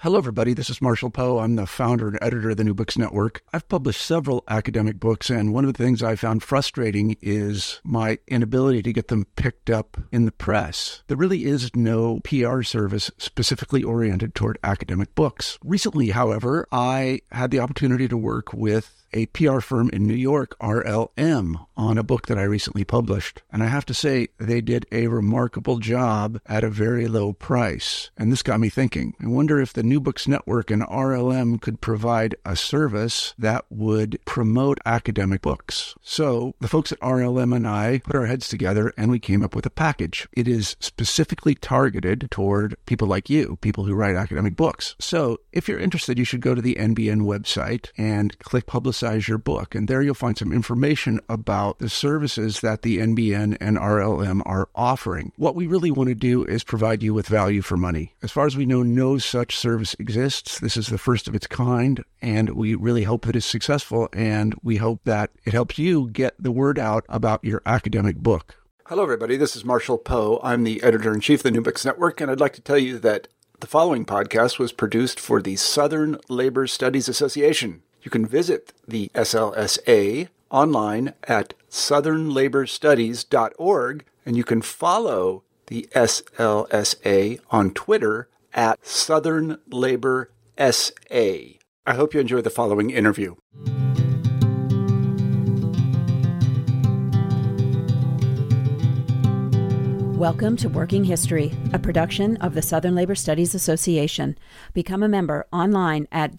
Hello, everybody. This is Marshall Poe. I'm the founder and editor of the New Books Network. I've published several academic books, and one of the things I found frustrating is my inability to get them picked up in the press. There really is no PR service specifically oriented toward academic books. Recently, however, I had the opportunity to work with a PR firm in New York, RLM, on a book that I recently published. And I have to say, they did a remarkable job at a very low price. And this got me thinking. I wonder if the New Books Network and RLM could provide a service that would promote academic books. So the folks at RLM and I put our heads together and we came up with a package. It is specifically targeted toward people like you, people who write academic books. So if you're interested, you should go to the NBN website and click Publicize Your Book. And there you'll find some information about the services that the NBN and RLM are offering. What we really want to do is provide you with value for money. As far as we know, no such service exists. This is the first of its kind, and we really hope that it's successful, and we hope that it helps you get the word out about your academic book. Hello, everybody. This is Marshall Poe. I'm the editor-in-chief of the New Books Network, and I'd like to tell you that the following podcast was produced for the Southern Labor Studies Association. You can visit the SLSA online at southernlaborstudies.org, and you can follow the SLSA on Twitter at Southern Labor SA. I hope you enjoy the following interview. Welcome to Working History, a production of the Southern Labor Studies Association. Become a member online at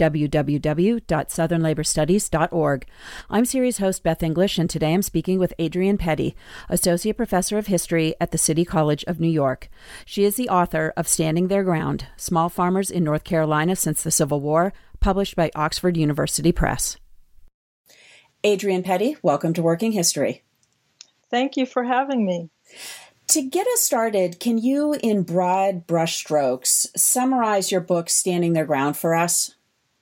www.southernlaborstudies.org. I'm series host Beth English, and today I'm speaking with Adrienne Petty, Associate Professor of History at the City College of New York. She is the author of Standing Their Ground, Small Farmers in North Carolina Since the Civil War, published by Oxford University Press. Adrienne Petty, welcome to Working History. Thank you for having me. To get us started, can you, in broad brushstrokes, summarize your book, Standing Their Ground, for us?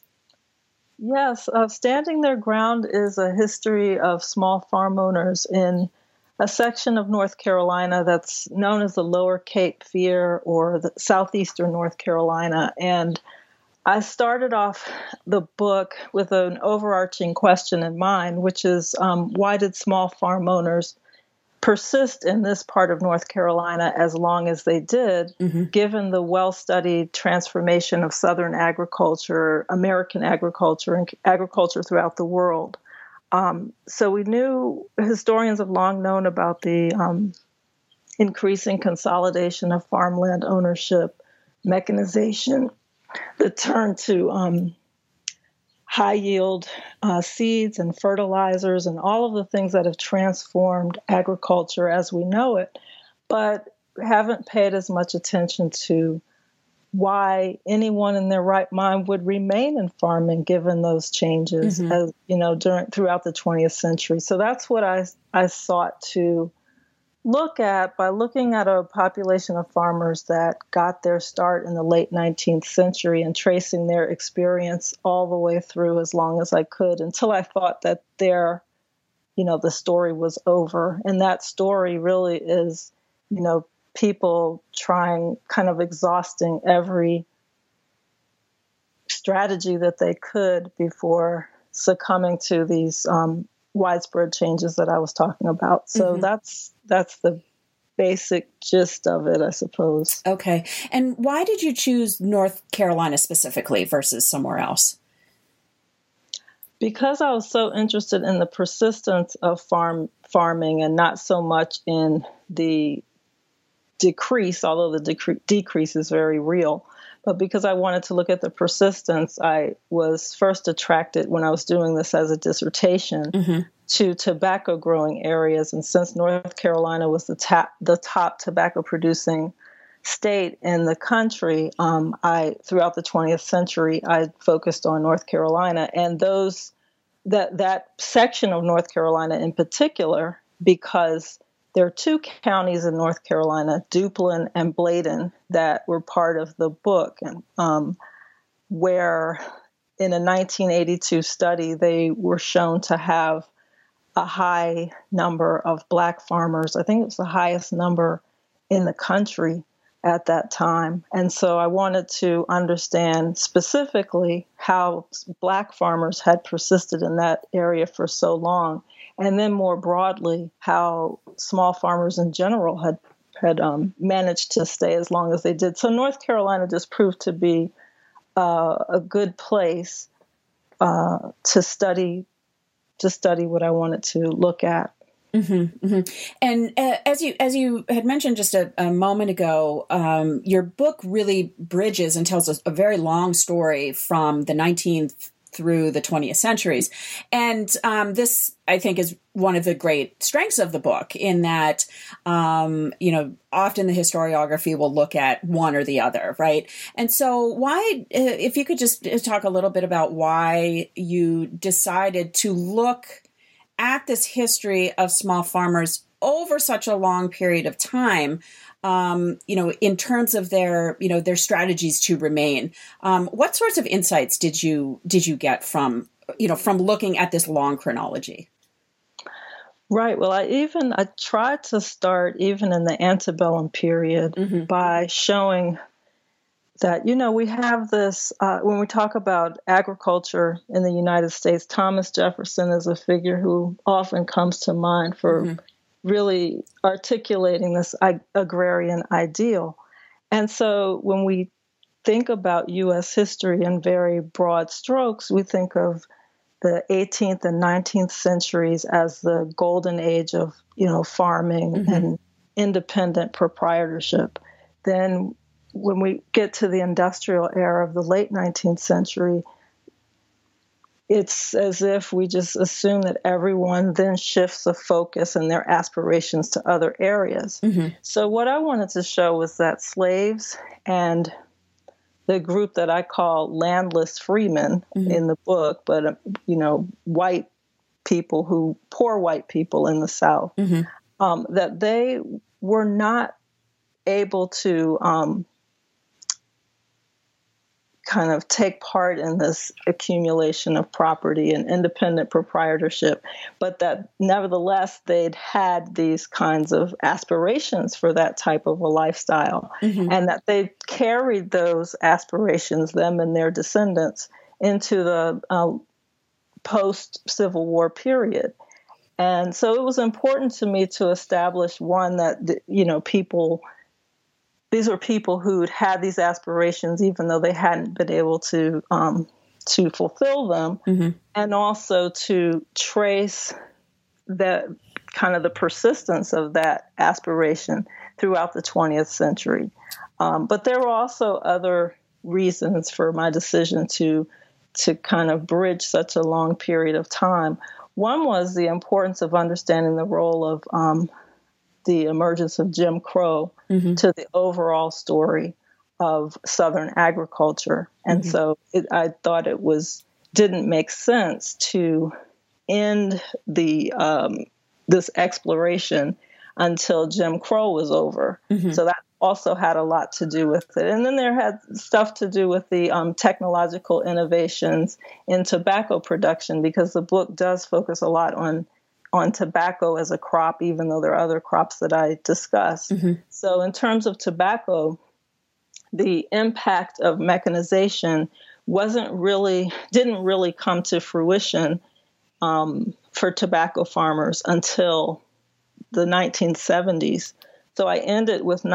Yes, Standing Their Ground is a history of small farm owners in a section of North Carolina that's known as the Lower Cape Fear or the southeastern North Carolina. And I started off the book with an overarching question in mind, which is why did small farm owners persist in this part of North Carolina as long as they did, given the well-studied transformation of Southern agriculture, American agriculture, and agriculture throughout the world. So we knew, historians have long known about the increasing consolidation of farmland ownership, mechanization, the turn to high-yield seeds and fertilizers and all of the things that have transformed agriculture as we know it, but haven't paid as much attention to why anyone in their right mind would remain in farming given those changes, as throughout the 20th century. So that's what I sought to look at by looking at a population of farmers that got their start in the late 19th century and tracing their experience all the way through as long as I could until I thought that the story was over. And that story really is, people trying, kind of exhausting every strategy that they could before succumbing to these widespread changes that I was talking about. So that's the basic gist of it, I suppose. Okay. And why did you choose North Carolina specifically versus somewhere else? Because I was so interested in the persistence of farming and not so much in the decrease, although the decrease is very real. But because I wanted to look at the persistence, I was first attracted when I was doing this as a dissertation to tobacco growing areas. And since North Carolina was the top tobacco producing state in the country, throughout the 20th century, I focused on North Carolina and that section of North Carolina in particular, because there are two counties in North Carolina, Duplin and Bladen, that were part of the book, and where in a 1982 study, they were shown to have a high number of Black farmers. I think it was the highest number in the country at that time. And so I wanted to understand specifically how Black farmers had persisted in that area for so long. And then more broadly, how small farmers in general had managed to stay as long as they did. So North Carolina just proved to be a good place to study what I wanted to look at. Mm-hmm, mm-hmm. And as you had mentioned just a moment ago, your book really bridges and tells a very long story from the 19th through the 20th centuries. And this, I think, is one of the great strengths of the book in that, often the historiography will look at one or the other, right? And so why, if you could just talk a little bit about why you decided to look at this history of small farmers over such a long period of time, in terms of their strategies to remain. What sorts of insights did you get from looking at this long chronology? Right. Well, I tried to start even in the antebellum period mm-hmm. by showing that, we have this, when we talk about agriculture in the United States, Thomas Jefferson is a figure who often comes to mind for mm-hmm. really articulating this agrarian ideal. And so when we think about U.S. history in very broad strokes, we think of the 18th and 19th centuries as the golden age of, farming mm-hmm. and independent proprietorship. Then when we get to the industrial era of the late 19th century, it's as if we just assume that everyone then shifts the focus and their aspirations to other areas. Mm-hmm. So what I wanted to show was that slaves and the group that I call landless freemen mm-hmm. in the book, but, white people poor white people in the South, mm-hmm. That they were not able to kind of take part in this accumulation of property and independent proprietorship, but that nevertheless they'd had these kinds of aspirations for that type of a lifestyle, mm-hmm. and that they carried those aspirations, them and their descendants, into the post-Civil War period. And so it was important to me to establish, one, that, these were people who'd had these aspirations, even though they hadn't been able to fulfill them, mm-hmm. and also to trace the kind of the persistence of that aspiration throughout the 20th century. But there were also other reasons for my decision to kind of bridge such a long period of time. One was the importance of understanding the role of the emergence of Jim Crow mm-hmm. to the overall story of Southern agriculture. And mm-hmm. so I thought it didn't make sense to end this exploration until Jim Crow was over. Mm-hmm. So that also had a lot to do with it. And then there had stuff to do with the technological innovations in tobacco production, because the book does focus a lot on tobacco as a crop, even though there are other crops that I discuss. Mm-hmm. So in terms of tobacco, the impact of mechanization didn't really come to fruition for tobacco farmers until the 1970s. So I ended with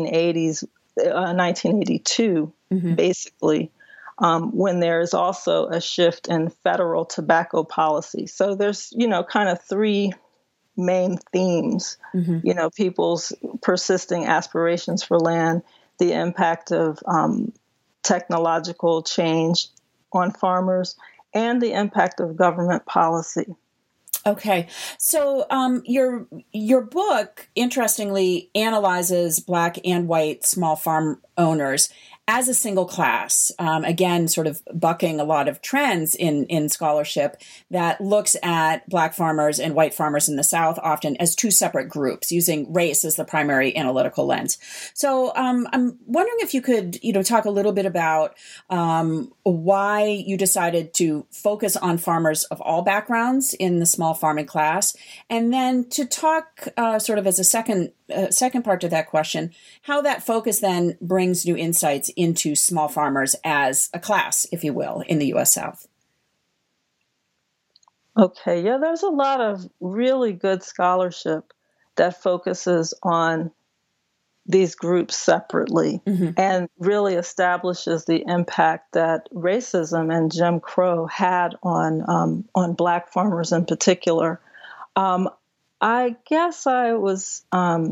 1982, mm-hmm. basically, when there's also a shift in federal tobacco policy. So there's, kind of three main themes, mm-hmm. People's persisting aspirations for land, the impact of technological change on farmers, and the impact of government policy. Okay. So your book, interestingly, analyzes Black and white small farm owners as a single class, again, sort of bucking a lot of trends in scholarship that looks at Black farmers and white farmers in the South often as two separate groups, using race as the primary analytical lens. So I'm wondering if you could, talk a little bit about why you decided to focus on farmers of all backgrounds in the small farming class, and then to talk sort of as a second second part to that question, how that focus then brings new insights into small farmers as a class, if you will, in the U.S. South. Okay, yeah, there's a lot of really good scholarship that focuses on these groups separately and really establishes the impact that racism and Jim Crow had on Black farmers in particular. I guess I was,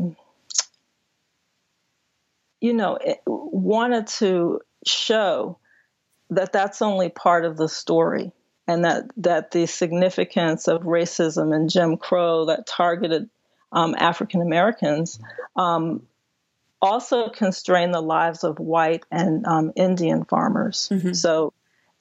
wanted to show that that's only part of the story, and that the significance of racism and Jim Crow that targeted African Americans also constrained the lives of white and Indian farmers. So,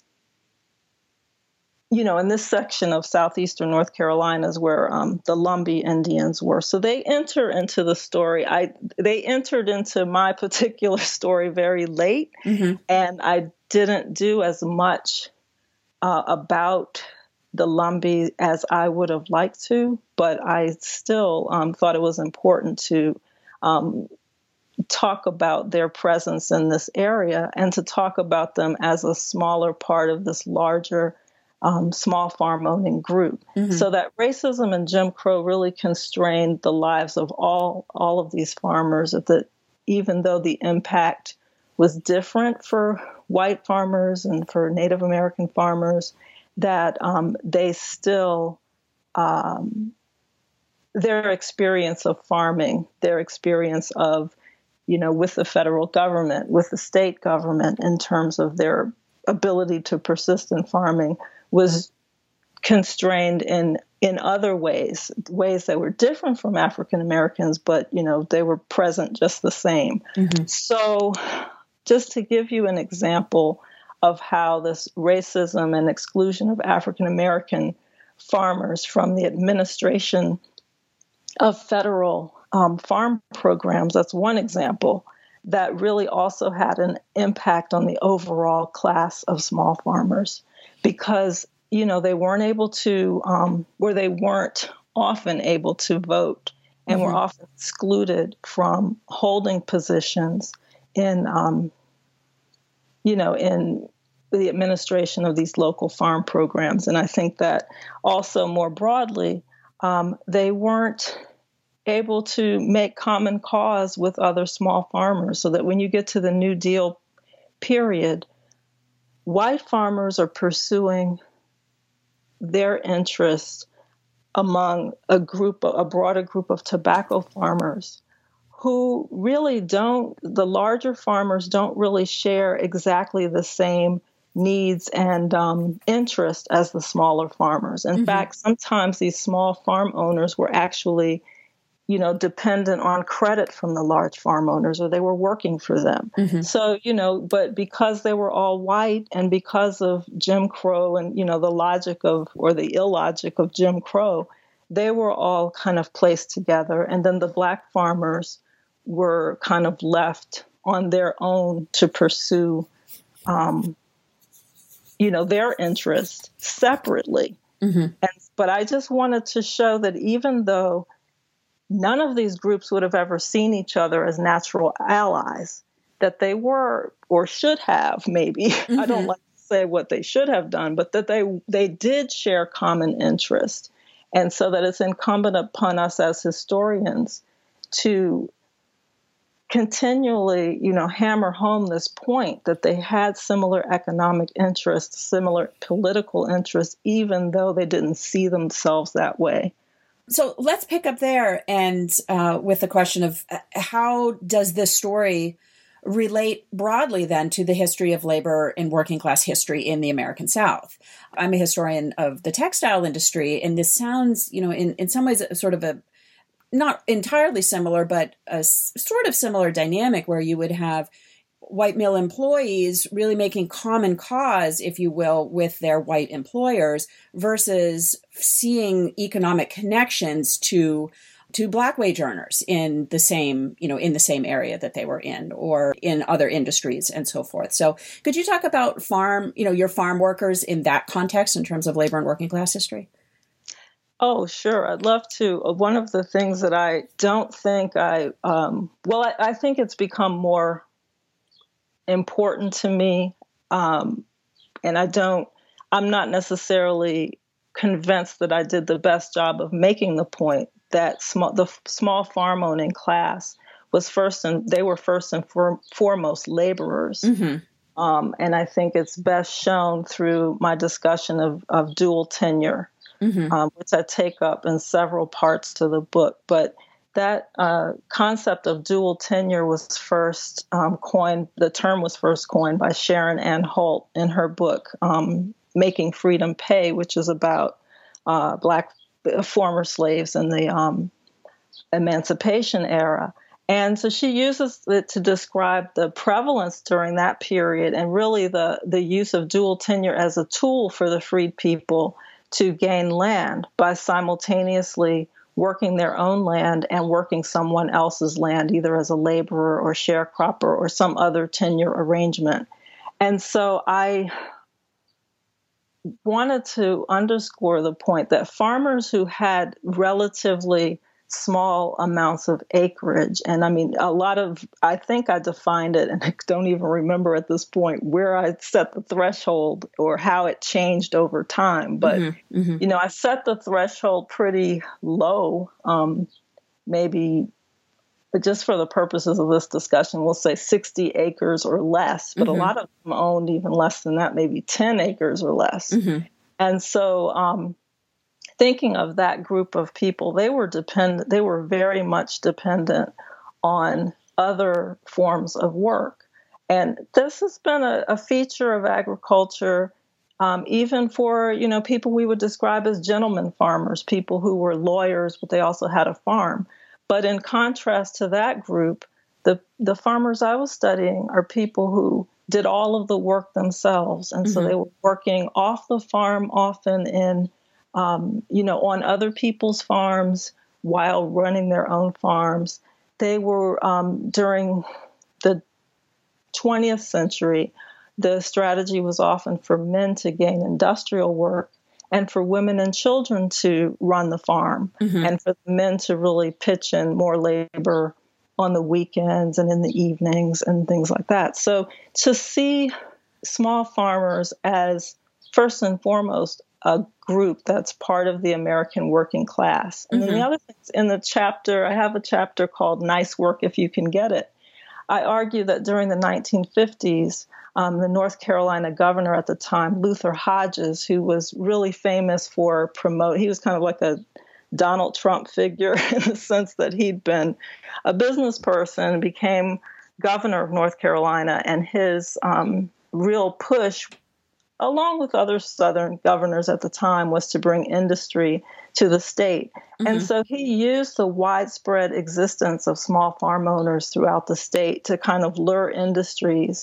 in this section of southeastern North Carolina is where the Lumbee Indians were. So they enter into the story. They entered into my particular story very late, and I didn't do as much about the Lumbee as I would have liked to, but I still thought it was important to talk about their presence in this area and to talk about them as a smaller part of this larger small farm owning group. So that racism and Jim Crow really constrained the lives of all of these farmers, that even though the impact was different for white farmers and for Native American farmers, that they still, their experience of farming, their experience of, with the federal government, with the state government in terms of their ability to persist in farming, was constrained in other ways that were different from African Americans, but, they were present just the same. So just to give you an example of how this racism and exclusion of African American farmers from the administration of federal farm programs, that's one example that really also had an impact on the overall class of small farmers, because, they weren't able to, or they weren't often able to vote and were often excluded from holding positions in, in the administration of these local farm programs. And I think that also more broadly, they weren't able to make common cause with other small farmers, so that when you get to the New Deal period, white farmers are pursuing their interests among a broader group of tobacco farmers who really the larger farmers don't really share exactly the same needs and interest as the smaller farmers. In fact, sometimes these small farm owners were actually dependent on credit from the large farm owners, or they were working for them. So, but because they were all white, and because of Jim Crow and, the logic or the illogic of Jim Crow, they were all kind of placed together. And then the Black farmers were kind of left on their own to pursue, their interests separately. But I just wanted to show that even though none of these groups would have ever seen each other as natural allies, that they were, or should have maybe, I don't like to say what they should have done, but that they did share common interest. And so that it's incumbent upon us as historians to continually, hammer home this point that they had similar economic interests, similar political interests, even though they didn't see themselves that way. So let's pick up there and with the question of how does this story relate broadly then to the history of labor and working class history in the American South? I'm a historian of the textile industry, and this sounds, in some ways sort of a not entirely similar, but a sort of similar dynamic where you would have white male employees really making common cause, if you will, with their white employers versus seeing economic connections to Black wage earners in the same, in the same area that they were in, or in other industries and so forth. So could you talk about your farm workers in that context in terms of labor and working class history? Oh, sure. I'd love to. One of the things that I don't think I think it's become more important to me. And I'm not necessarily convinced that I did the best job of making the point that the small farm owning class they were first and foremost laborers. Mm-hmm. And I think it's best shown through my discussion of dual tenure, which I take up in several parts to the book. But that concept of dual tenure was first the term was first coined by Sharon Ann Holt in her book, Making Freedom Pay, which is about Black former slaves in the Emancipation era. And so she uses it to describe the prevalence during that period and really the use of dual tenure as a tool for the freed people to gain land by simultaneously working their own land and working someone else's land, either as a laborer or sharecropper or some other tenure arrangement. And so I wanted to underscore the point that farmers who had relatively small amounts of acreage, and I mean, I think I defined it, and I don't even remember at this point where I set the threshold or how it changed over time. But, I set the threshold pretty low, maybe just for the purposes of this discussion, we'll say 60 acres or less, but a lot of them owned even less than that, maybe 10 acres or less. And so, thinking of that group of people, they were very much dependent on other forms of work. And this has been a feature of agriculture, even for, people we would describe as gentleman farmers, people who were lawyers, but they also had a farm. But in contrast to that group, the farmers I was studying are people who did all of the work themselves. And so they were working off the farm, often in on other people's farms while running their own farms. They were, during the 20th century, the strategy was often for men to gain industrial work and for women and children to run the farm and for the men to really pitch in more labor on the weekends and in the evenings and things like that. So to see small farmers as first and foremost a group that's part of the American working class. And then the other things in the chapter, I have a chapter called Nice Work If You Can Get It. I argue that during the 1950s, the North Carolina governor at the time, Luther Hodges, who was really famous for he was kind of like a Donald Trump figure in the sense that he'd been a business person, became governor of North Carolina, and his real push, along with other Southern governors at the time, was to bring industry to the state. And so he used the widespread existence of small farm owners throughout the state to kind of lure industries.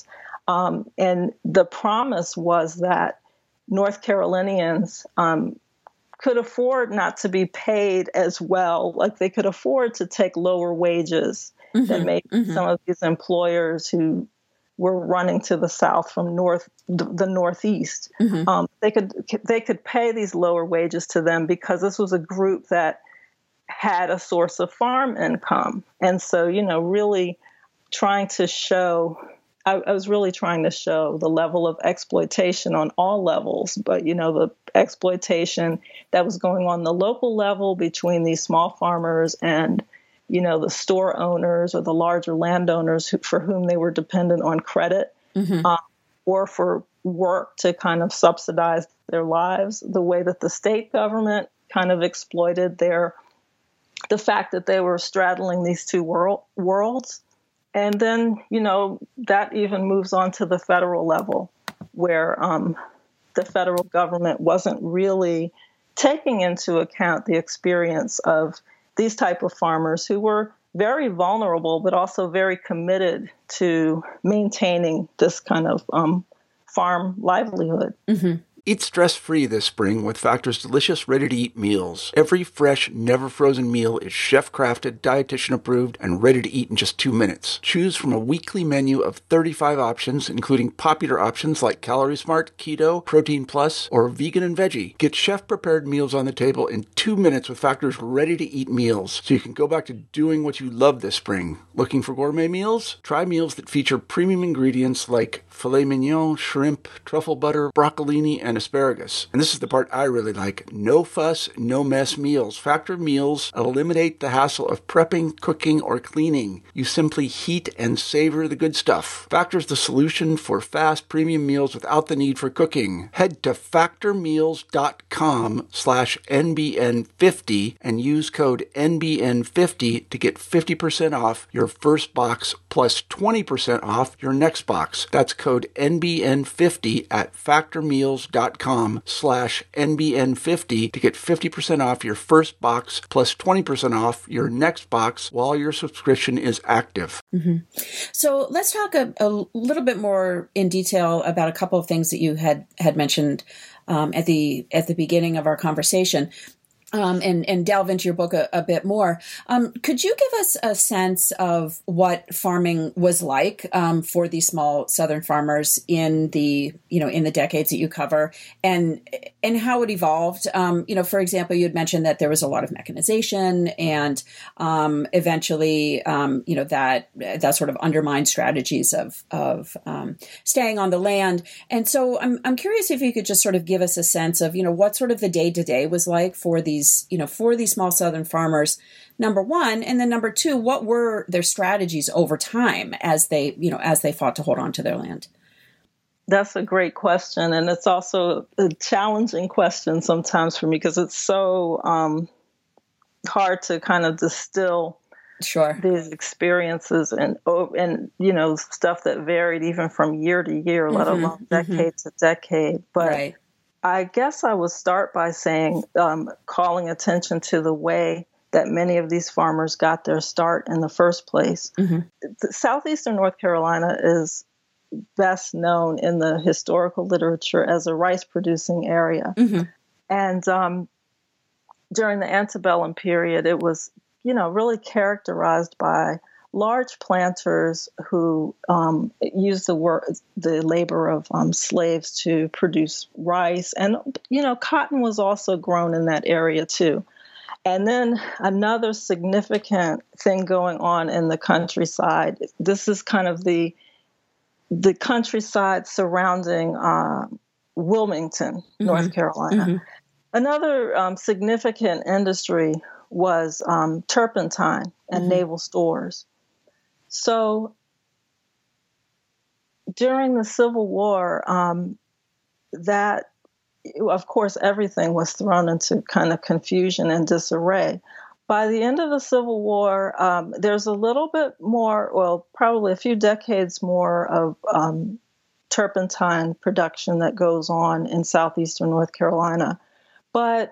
And the promise was that North Carolinians could afford not to be paid as well. Like they could afford to take lower wages than maybe some of these employers who were running to the south from the northeast. They could pay these lower wages to them because this was a group that had a source of farm income. And so, really trying to show, I was really trying to show the level of exploitation on all levels, but, the exploitation that was going on the local level between these small farmers and the store owners or the larger landowners for whom they were dependent on credit or for work to kind of subsidize their lives, the way that the state government kind of exploited the fact that they were straddling these two worlds. And then, that even moves on to the federal level where the federal government wasn't really taking into account the experience of these type of farmers who were very vulnerable, but also very committed to maintaining this kind of farm livelihood. Eat stress-free this spring with Factor's delicious, ready-to-eat meals. Every fresh, never-frozen meal is chef-crafted, dietitian-approved, and ready to eat in just 2 minutes. Choose from a weekly menu of 35 options, including popular options like Calorie Smart, Keto, Protein Plus, or Vegan and Veggie. Get chef-prepared meals on the table in 2 minutes with Factor's ready-to-eat meals, so you can go back to doing what you love this spring. Looking for gourmet meals? Try meals that feature premium ingredients like filet mignon, shrimp, truffle butter, broccolini, and asparagus. And this is the part I really like. No fuss, no mess meals. Factor meals eliminate the hassle of prepping, cooking, or cleaning. You simply heat and savor the good stuff. Factor's the solution for fast premium meals without the need for cooking. Head to factormeals.com/NBN50 and use code NBN50 to get 50% off your first box plus 20% off your next box. That's code NBN50 at factormeals.com/NBN50 to get 50% off your first box plus 20% off your next box while your subscription is active. Mm-hmm. So let's talk a little bit more in detail about a couple of things that you had mentioned at the beginning of our conversation. And delve into your book a bit more. Could you give us a sense of what farming was like for these small Southern farmers in the decades that you cover, and how it evolved? For example, you had mentioned that there was a lot of mechanization, and eventually, that sort of undermined strategies of staying on the land. And so, I'm curious if you could just sort of give us a sense of what sort of the day-to-day was like for these small Southern farmers, number one, and then number two, what were their strategies over time as they fought to hold on to their land? That's a great question. And it's also a challenging question sometimes for me because it's so hard to kind of distill these experiences and stuff that varied even from year to year, let alone decade to decade. But right. I guess I would start by saying, calling attention to the way that many of these farmers got their start in the first place. Mm-hmm. Southeastern North Carolina is best known in the historical literature as a rice-producing area. Mm-hmm. And during the antebellum period, it was, really characterized by large planters who used the labor of slaves to produce rice. And, cotton was also grown in that area too. And then another significant thing going on in the countryside, this is kind of the countryside surrounding Wilmington, North Carolina. Mm-hmm. Another significant industry was turpentine and naval stores. So during the Civil War, that, of course, everything was thrown into kind of confusion and disarray. By the end of the Civil War, there's a little bit more, probably a few decades more of turpentine production that goes on in southeastern North Carolina. But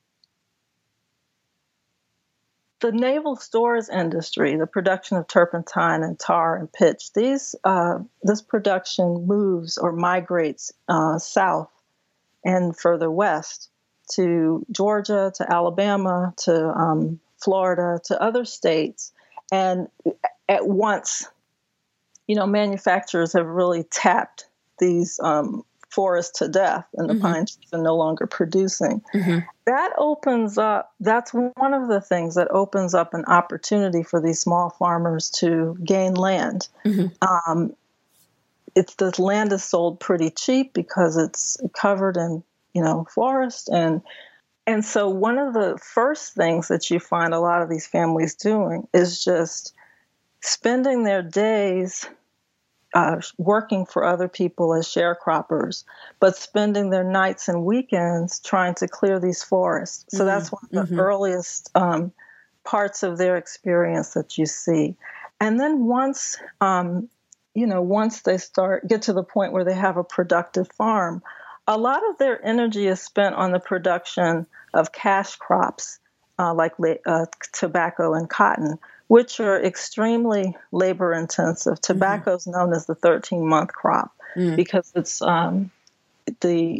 the naval stores industry, the production of turpentine and tar and pitch, this production moves or migrates south and further west to Georgia, to Alabama, to Florida, to other states. And at once, manufacturers have really tapped these forests to death, and the pine trees are no longer producing. Mm-hmm. That opens up, that's one of the things that opens up an opportunity for these small farmers to gain land. Mm-hmm. The land is sold pretty cheap because it's covered in, forest. And so one of the first things that you find a lot of these families doing is just spending their days working for other people as sharecroppers, but spending their nights and weekends trying to clear these forests. So that's one of the earliest parts of their experience that you see. And then once they get to the point where they have a productive farm, a lot of their energy is spent on the production of cash crops like tobacco and cotton, which are extremely labor intensive. Tobacco is known as the 13-month crop because it's the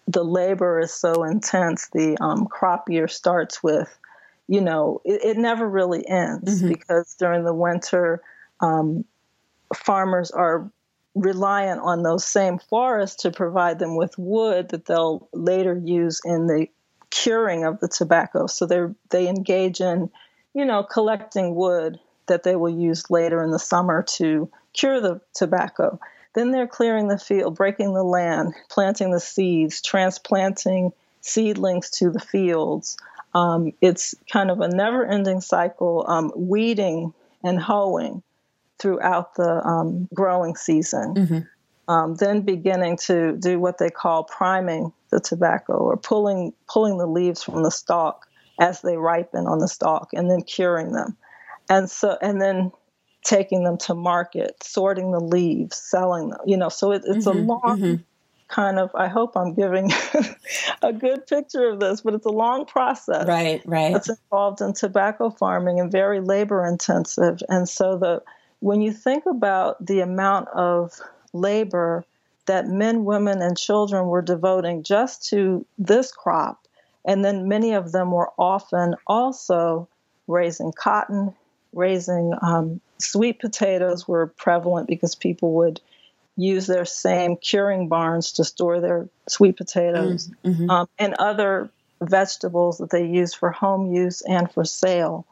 the labor is so intense. The crop year starts with, it never really ends because during the winter, farmers are reliant on those same forests to provide them with wood that they'll later use in the curing of the tobacco. So they engage in, collecting wood that they will use later in the summer to cure the tobacco. Then they're clearing the field, breaking the land, planting the seeds, transplanting seedlings to the fields. It's kind of a never-ending cycle, weeding and hoeing throughout the growing season. Then beginning to do what they call priming the tobacco, or pulling the leaves from the stalk as they ripen on the stalk, and then curing them. And then taking them to market, sorting the leaves, selling them, so it's a long kind of, I hope I'm giving a good picture of this, but it's a long process. Right. That's involved in tobacco farming and very labor intensive. And so when you think about the amount of labor that men, women, and children were devoting just to this crop, and then many of them were often also raising cotton, raising sweet potatoes were prevalent because people would use their same curing barns to store their sweet potatoes, and other vegetables that they use for home use and for sale.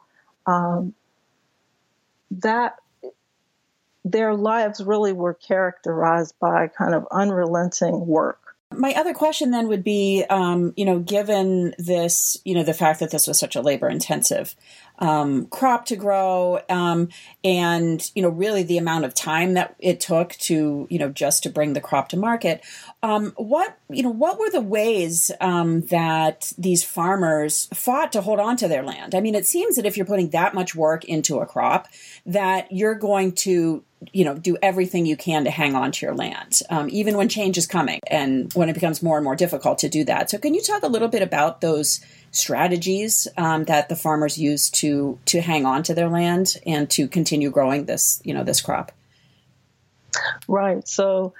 That their lives really were characterized by kind of unrelenting work. My other question then would be, given this, the fact that this was such a labor-intensive crop to grow, and, really the amount of time that it took to, just to bring the crop to market, what were the ways that these farmers fought to hold on to their land? I mean, it seems that if you're putting that much work into a crop, that you're going to do everything you can to hang on to your land, even when change is coming and when it becomes more and more difficult to do that. So can you talk a little bit about those strategies that the farmers use to hang on to their land and to continue growing this crop? Right. So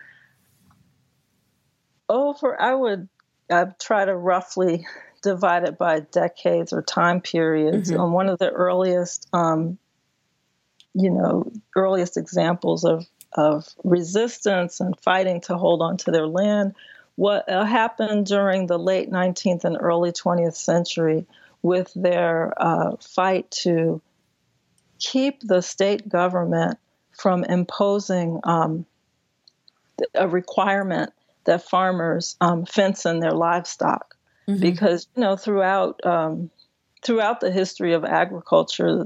I'd try to roughly divide it by decades or time periods. On one of the earliest examples of resistance and fighting to hold on to their land, what happened during the late 19th and early 20th century with their fight to keep the state government from imposing a requirement that farmers fence in their livestock. Because, throughout the history of agriculture,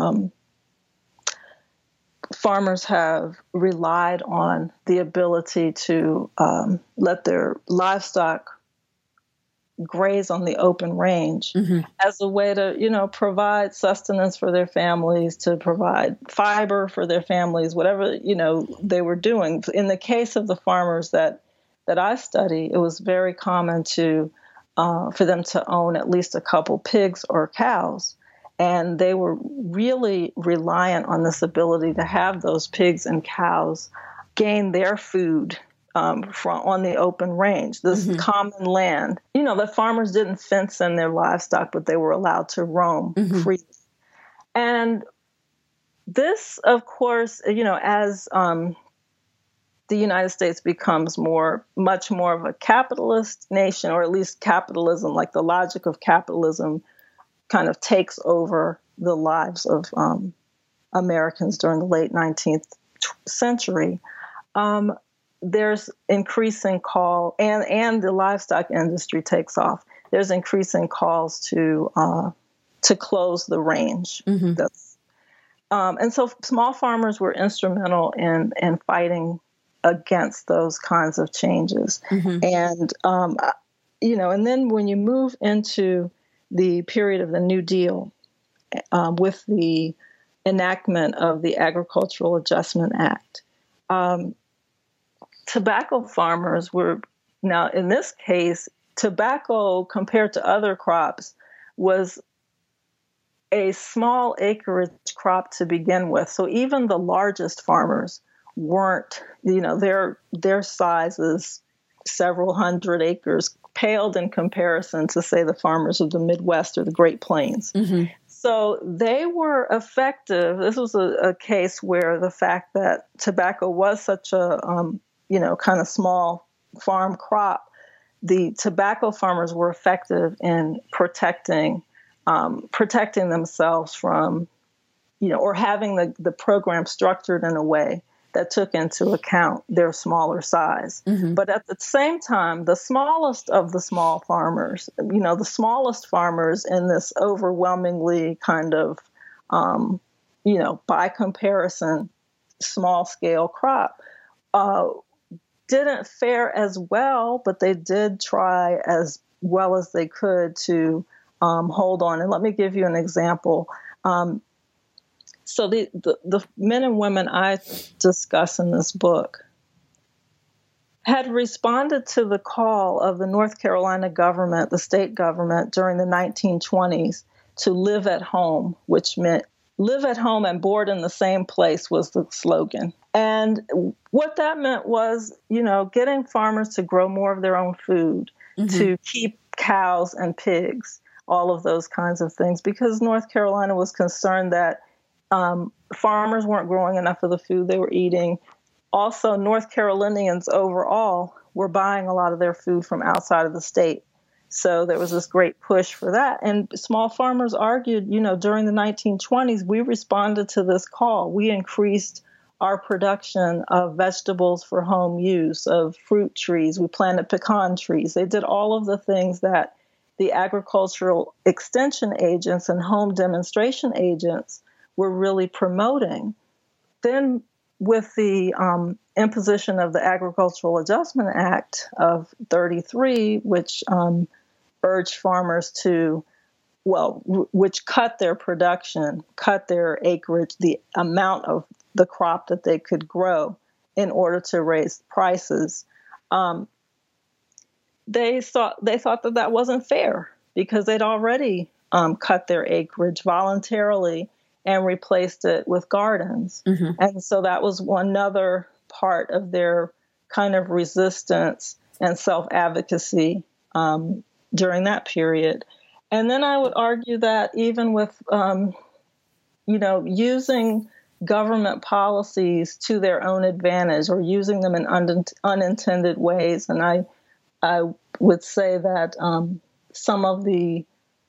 farmers have relied on the ability to let their livestock graze on the open range as a way to, provide sustenance for their families, to provide fiber for their families, whatever, they were doing. In the case of the farmers that I study, it was very common for them to own at least a couple pigs or cows. And they were really reliant on this ability to have those pigs and cows gain their food on the open range, this common land. The farmers didn't fence in their livestock, but they were allowed to roam freely. And this, of course, as the United States becomes much more of a capitalist nation, or at least capitalism, like the logic of capitalism, kind of takes over the lives of Americans during the late 19th century. There's increasing call, and the livestock industry takes off. There's increasing calls to close the range. And so small farmers were instrumental in fighting against those kinds of changes. And and then when you move into the period of the New Deal, with the enactment of the Agricultural Adjustment Act, tobacco farmers were, now in this case, tobacco compared to other crops was a small acreage crop to begin with. So even the largest farmers weren't, their sizes several hundred acres paled in comparison to, say, the farmers of the Midwest or the Great Plains. Mm-hmm. So they were effective. This was a case where the fact that tobacco was such a, kind of small farm crop, the tobacco farmers were effective in protecting themselves from, or having the program structured in a way that took into account their smaller size. Mm-hmm. But at the same time, the smallest of the small farmers, the smallest farmers in this overwhelmingly kind of, by comparison, small scale crop, didn't fare as well, but they did try as well as they could to hold on. And let me give you an example. So the men and women I discuss in this book had responded to the call of the North Carolina government, the state government, during the 1920s to live at home, which meant live at home and board in the same place was the slogan. And what that meant was, getting farmers to grow more of their own food, mm-hmm. to keep cows and pigs, all of those kinds of things, because North Carolina was concerned that farmers weren't growing enough of the food they were eating. Also, North Carolinians overall were buying a lot of their food from outside of the state. So there was this great push for that. And small farmers argued, during the 1920s, we responded to this call. We increased our production of vegetables for home use, of fruit trees. We planted pecan trees. They did all of the things that the agricultural extension agents and home demonstration agents were really promoting. Then with the imposition of the Agricultural Adjustment Act of 33, which urged farmers to, which cut their production, cut their acreage, the amount of the crop that they could grow in order to raise prices, they thought that wasn't fair because they'd already cut their acreage voluntarily and replaced it with gardens. Mm-hmm. And so that was another part of their kind of resistance and self-advocacy during that period. And then I would argue that even with, using government policies to their own advantage or using them in unintended ways, and I would say that some of the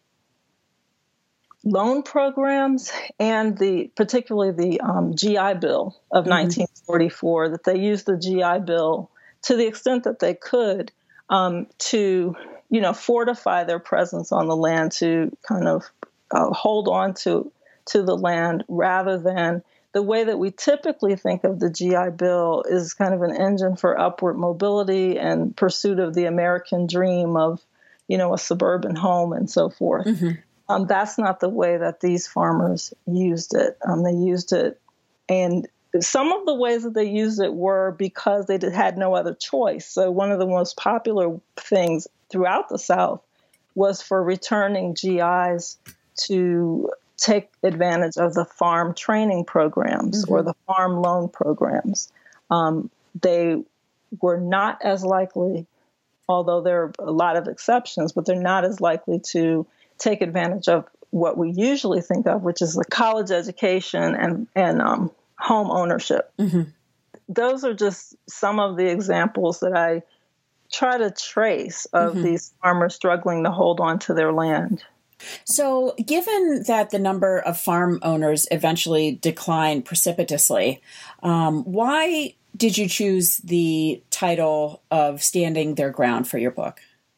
loan programs and particularly the GI Bill of mm-hmm. 1944, that they used the GI Bill to the extent that they could to, fortify their presence on the land, to kind of hold on to the land, rather than the way that we typically think of the GI Bill is kind of an engine for upward mobility and pursuit of the American dream of, a suburban home and so forth. Mm-hmm. That's not the way that these farmers used it. They used it, and some of the ways that they used it were because they had no other choice. So one of the most popular things throughout the South was for returning GIs to take advantage of the farm training programs mm-hmm. or the farm loan programs. They were not as likely, although there are a lot of exceptions, but they're not as likely to take advantage of what we usually think of, which is the college education and home ownership. Mm-hmm. Those are just some of the examples that I try to trace of mm-hmm. these farmers struggling to hold on to their land. So given that the number of farm owners eventually declined precipitously, why did you choose the title of Standing Their Ground for your book?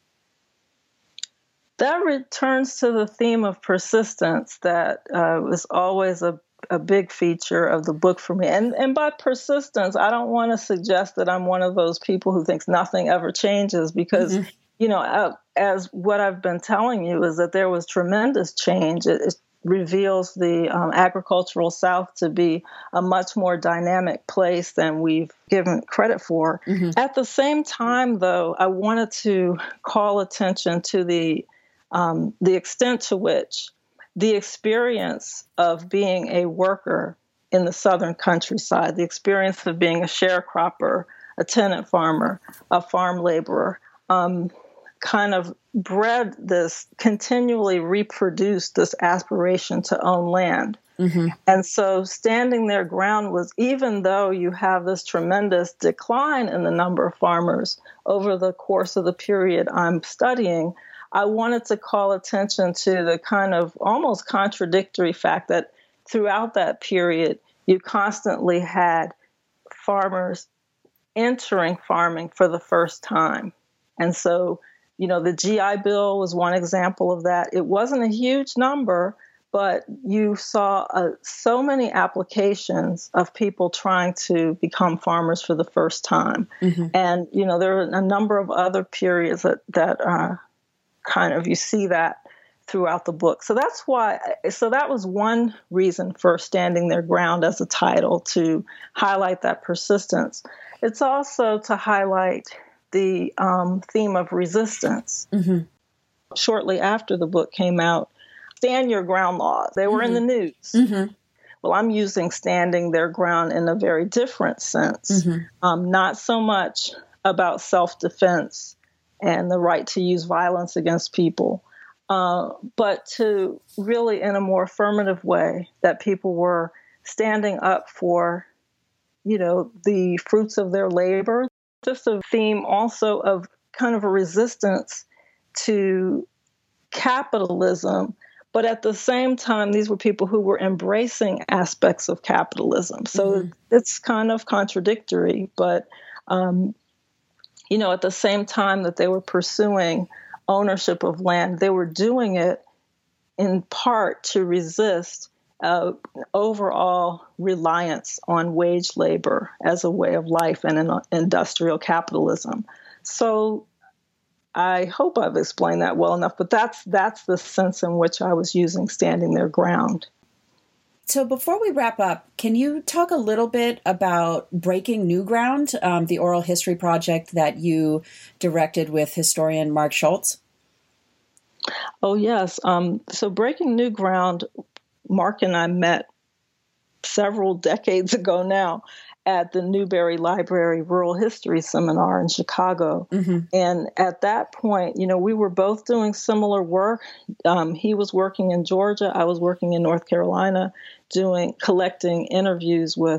That returns to the theme of persistence that was always a big feature of the book for me. And by persistence, I don't want to suggest that I'm one of those people who thinks nothing ever changes, because, mm-hmm. As what I've been telling you is that there was tremendous change. It reveals the agricultural South to be a much more dynamic place than we've given credit for. Mm-hmm. At the same time, though, I wanted to call attention to the extent to which the experience of being a worker in the southern countryside, the experience of being a sharecropper, a tenant farmer, a farm laborer, kind of continually reproduced this aspiration to own land. Mm-hmm. And so standing their ground was, even though you have this tremendous decline in the number of farmers over the course of the period I'm studying, I wanted to call attention to the kind of almost contradictory fact that throughout that period, you constantly had farmers entering farming for the first time. And so, the GI Bill was one example of that. It wasn't a huge number, but you saw so many applications of people trying to become farmers for the first time. Mm-hmm. And, there are a number of other periods that kind of, you see that throughout the book. So that was one reason for Standing Their Ground as a title, to highlight that persistence. It's also to highlight the theme of resistance. Mm-hmm. Shortly after the book came out, stand your ground laws, they were mm-hmm. in the news. Mm-hmm. Well, I'm using standing their ground in a very different sense, mm-hmm. Not so much about self-defense and the right to use violence against people, but to really, in a more affirmative way, that people were standing up for, the fruits of their labor. Just a theme also of kind of a resistance to capitalism, but at the same time, these were people who were embracing aspects of capitalism. So it's kind of contradictory, but, at the same time that they were pursuing ownership of land, they were doing it in part to resist overall reliance on wage labor as a way of life and in industrial capitalism. So I hope I've explained that well enough, but that's the sense in which I was using Standing Their Ground. So before we wrap up, can you talk a little bit about Breaking New Ground, the oral history project that you directed with historian Mark Schultz? Oh, yes. So Breaking New Ground, Mark and I met several decades ago now at the Newberry Library Rural History Seminar in Chicago. Mm-hmm. And at that point, we were both doing similar work. He was working in Georgia. I was working in North Carolina, collecting interviews with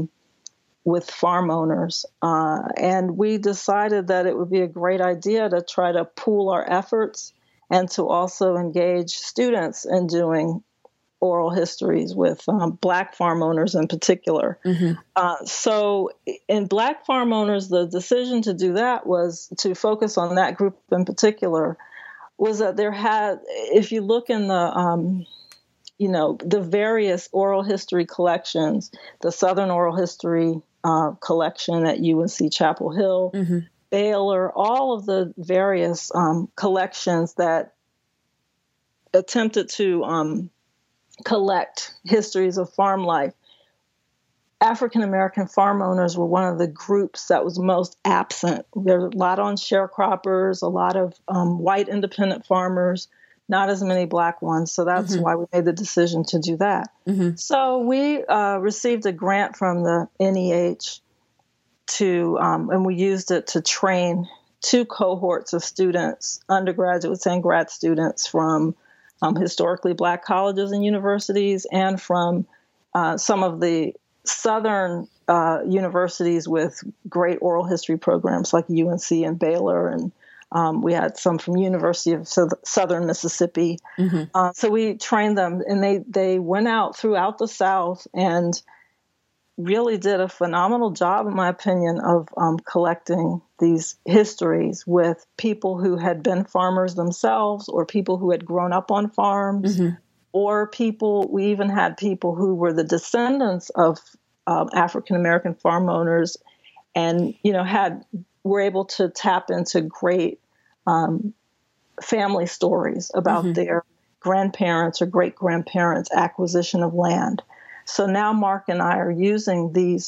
farm owners. And we decided that it would be a great idea to try to pool our efforts and to also engage students in doing oral histories with Black farm owners in particular. Mm-hmm. So in Black farm owners, the decision to do that was to focus on that group in particular, was that if you look in the, the various oral history collections, the Southern Oral History collection at UNC Chapel Hill, mm-hmm. Baylor, all of the various collections that attempted to collect histories of farm life, African American farm owners were one of the groups that was most absent. There were a lot on sharecroppers, a lot of white independent farmers, not as many Black ones. So that's mm-hmm. why we made the decision to do that. Mm-hmm. So we received a grant from the NEH and we used it to train 2 cohorts of students, undergraduates and grad students from historically Black colleges and universities, and from some of the Southern universities with great oral history programs like UNC and Baylor, and we had some from University of Southern Mississippi. Mm-hmm. So we trained them, and they went out throughout the South and really did a phenomenal job, in my opinion, of collecting these histories with people who had been farmers themselves, or people who had grown up on farms, mm-hmm. or we even had people who were the descendants of African-American farm owners and, were able to tap into great family stories about mm-hmm. their grandparents or great-grandparents' acquisition of land. So now Mark and I are using these.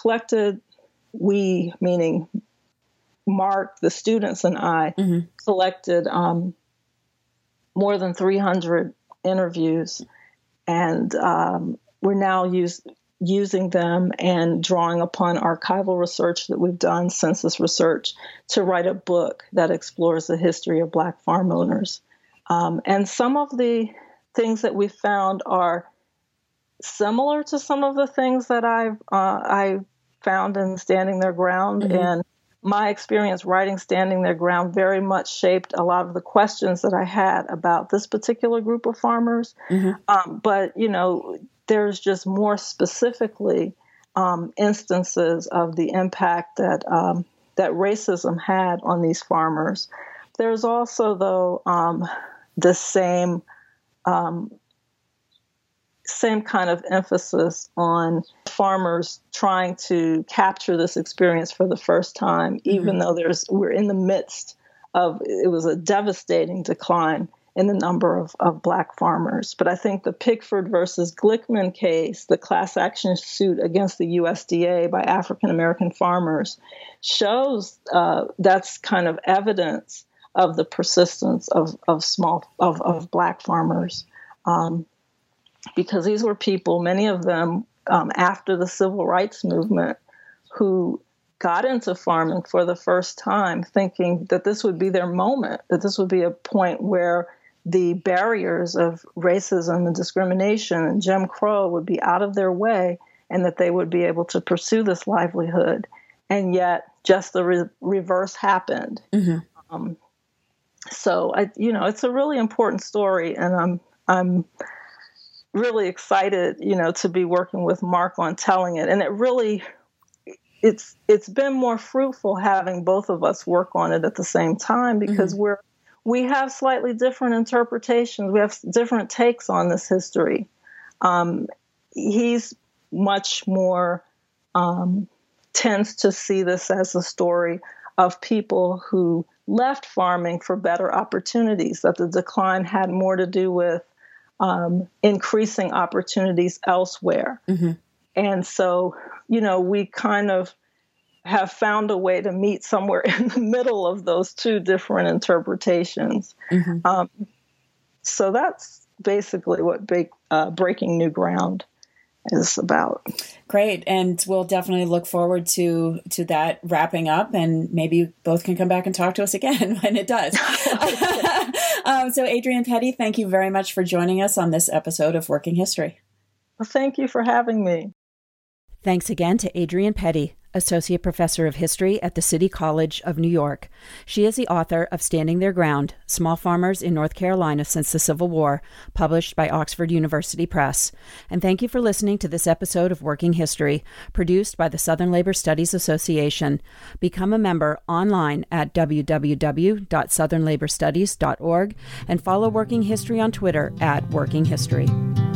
We, meaning Mark, the students, and I, mm-hmm. collected more than 300 interviews, and we're now using them and drawing upon archival research that we've done, census research, to write a book that explores the history of Black farm owners. And some of the things that we found are similar to some of the things that I found in Standing Their Ground. Mm-hmm. And my experience writing Standing Their Ground very much shaped a lot of the questions that I had about this particular group of farmers. Mm-hmm. But, there's just more specifically instances of the impact that racism had on these farmers. There's also, though, the same kind of emphasis on farmers trying to capture this experience for the first time, even though we're in the midst of, it was a devastating decline in the number of Black farmers. But I think the Pickford versus Glickman case, the class action suit against the USDA by African-American farmers, shows that's kind of evidence of the persistence of Black farmers. Because these were people, many of them after the Civil Rights Movement, who got into farming for the first time thinking that this would be their moment, that this would be a point where the barriers of racism and discrimination and Jim Crow would be out of their way and that they would be able to pursue this livelihood. And yet just the reverse happened. Mm-hmm. So, it's a really important story, and I'm really excited, to be working with Mark on telling it. And it really, it's been more fruitful having both of us work on it at the same time, because we have slightly different interpretations. We have different takes on this history. He's much more tends to see this as a story of people who left farming for better opportunities, that the decline had more to do with increasing opportunities elsewhere. Mm-hmm. And so, we kind of have found a way to meet somewhere in the middle of those two different interpretations. Mm-hmm. So that's basically what Breaking New Ground is about. Great. And we'll definitely look forward to that wrapping up, and maybe you both can come back and talk to us again when it does. So Adrienne Petty, thank you very much for joining us on this episode of Working History. Well, thank you for having me. Thanks again to Adrienne Petty, Associate Professor of History at the City College of New York. She is the author of Standing Their Ground, Small Farmers in North Carolina Since the Civil War, published by Oxford University Press. And thank you for listening to this episode of Working History, produced by the Southern Labor Studies Association. Become a member online at www.southernlaborstudies.org and follow Working History on Twitter at Working History.